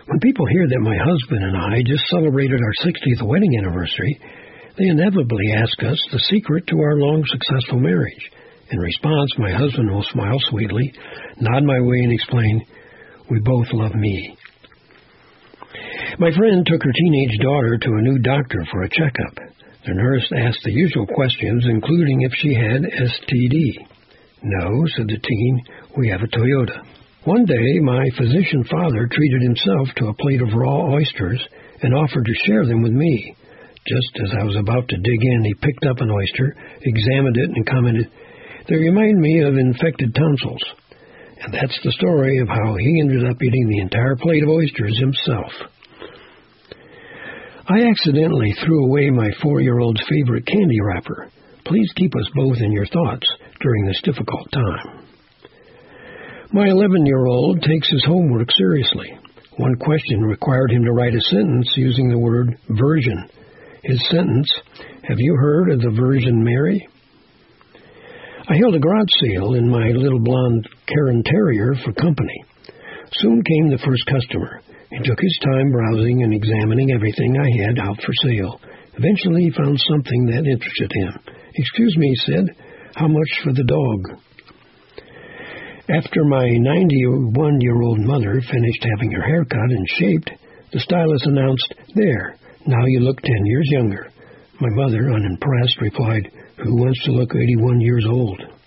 When people hear that my husband and I just celebrated our 60th wedding anniversary, they inevitably ask us the secret to our long, successful marriage. In response, my husband will smile sweetly, nod my way, and explain, "We both love me." My friend took her teenage daughter to a new doctor for a checkup. The nurse asked the usual questions, including if she had STD. "No," said the teen, "we have a Toyota." One day, my physician father treated himself to a plate of raw oysters and offered to share them with me. Just as I was about to dig in, he picked up an oyster, examined it, and commented, "They remind me of infected tonsils." And that's the story of how he ended up eating the entire plate of oysters himself. I accidentally threw away my 4-year-old's favorite candy wrapper. Please keep us both in your thoughts during this difficult time. My 11-year-old takes his homework seriously. One question required him to write a sentence using the word virgin. His sentence, "Have you heard of the Virgin Mary?" I held a garage sale in my little blonde Cairn Terrier for company. Soon came the first customer. He took his time browsing and examining everything I had out for sale. Eventually he found something that interested him. "Excuse me," he said, "how much for the dog?" After my 91-year-old mother finished having her hair cut and shaped, the stylist announced, "There, now you look 10 years younger." My mother, unimpressed, replied, "Who wants to look 81 years old?"